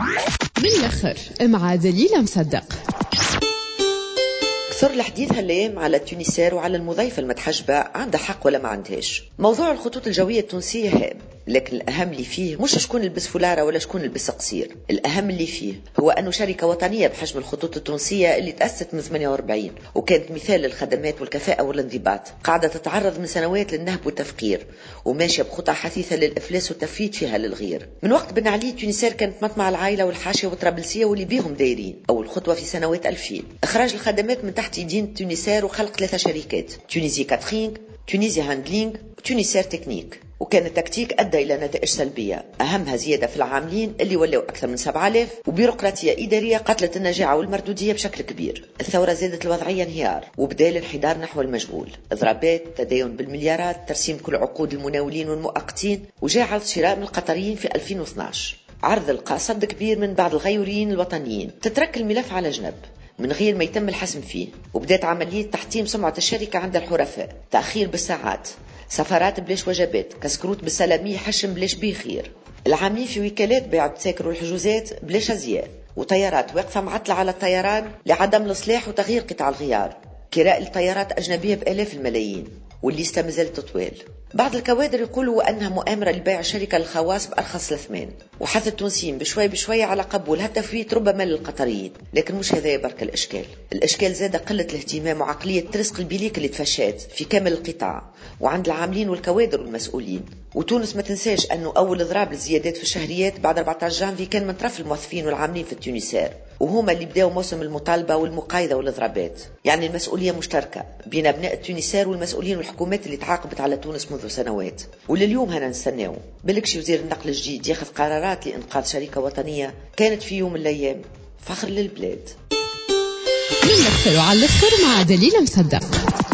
من الآخر مع دليل مصدق. كثر الحديث هالأيام على التونسير وعلى المضيفة المتحجبة، عندها حق ولا ما عندهاش. موضوع الخطوط الجوية التونسية هام، لكن الأهم اللي فيه مش شكون لبس فلارة ولا شكون لبس قصير. الأهم اللي فيه هو أنه شركة وطنية بحجم الخطوط التونسية اللي تأسست من 48 وكانت مثال للخدمات والكفاءة والانضباط، قاعدة تتعرض من سنوات للنهب والتفقير وماشية بخطى حثيثة للإفلاس والتفريط فيها للغير. من وقت بن علي تونسير كانت مطمع العائلة والحاشية والطرابلسية واللي بيهم دايرين. أول خطوة في سنوات 2000 إخراج الخدمات من تحت يدين تونسير وخلق 3 شركات: تونيزي كاترينغ، تونيزي هاندلينغ، وتونسير تكنيك. وكان التكتيك أدى إلى نتائج سلبية، أهمها زيادة في العاملين اللي ولوا أكثر من 7000 وبيروقراطية إدارية قتلت النجاعة والمردودية بشكل كبير. الثورة زادت الوضعية انهيار وبدال الانحدار نحو المجهول، إضرابات، تداين بالمليارات، ترسيم كل عقود المناولين والمؤقتين، وجاء عرض شراء من القطريين في 2012. عرض لقى صد كبير من بعض الغيورين الوطنيين. تترك الملف على جنب من غير ما يتم الحسم فيه، وبدأت عملية تحطيم سمعة الشركة عند الحرفاء، تأخير بالساعات، سفرات بلاش وجبات، كسكروت بالسلامية، حشم بلاش بيخير، العاملين في وكالات بيع التذاكر والحجوزات بلاش أزياء، وطيارات واقفة معطلة على الطيران لعدم الإصلاح وتغيير قطع الغيار، كراء الطيارات أجنبية بآلاف الملايين، والليستة مازالت تطويل. بعض الكوادر يقولوا أنها مؤامرة لبيع الشركة للخواص بأرخص الثمن وحث التونسيين بشوي بشوي على قبول هالتفويت ربما للقطريين. لكن مش هذا برك الإشكال زاد قلة الاهتمام وعقلية ترزق البليك اللي تفشات في كامل القطاع وعند العاملين والكوادر والمسؤولين. وتونس ما تنساش أنه أول إضراب للزيادات في الشهريات بعد 14 جانفي كان من طرف الموظفين والعاملين في التونسير، وهما اللي بداوا موسم المطالبة والمقايضة والإضرابات. يعني المسؤولية مشتركة بين أبناء التونسير والمسؤولين والحكومات اللي تعاقبت على تونس منذ سنوات، ولليوم هنا نستناو بلكش وزير النقل الجديد ياخذ قرارات لإنقاذ شركة وطنية كانت في يوم من الأيام فخر للبلاد. من الآخر وعلى الآخر مع دليل مصدق.